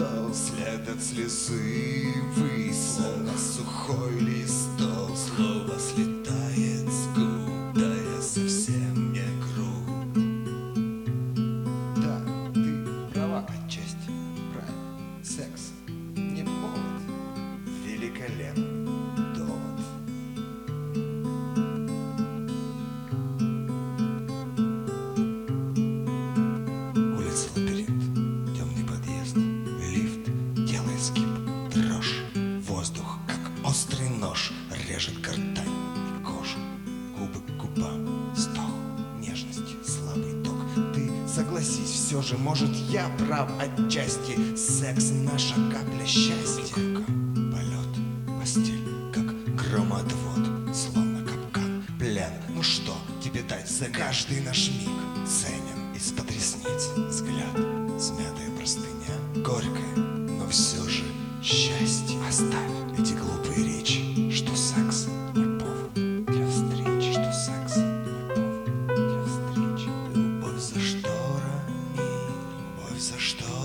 стол, след от слезы высох, словно сухой листок. Слово слетает с губ, да я совсем не груб. Да, ты права отчасти, правильно. Секс не повод, великолепный довод. Улица Лабиринт, темный подъезд, лифт, делает скип, дрожь. Воздух, как острый нож, режет гортань и кожу. Губы к губам, стол, нежности, слабый ток. Ты согласись, все же, может, я прав отчасти. Секс наша капля счастья. Полет, постель, как громоотвод, словно капкан, плен. Ну что тебе дать за каждый наш миг? Ценен из-под ресниц взгляд, смятая простыня, горькая, но все же счастье. Оставь эти глупые речи, что секс не повод для встречи, что секс не повод для встречи. Любовь за шторами, любовь за шторами.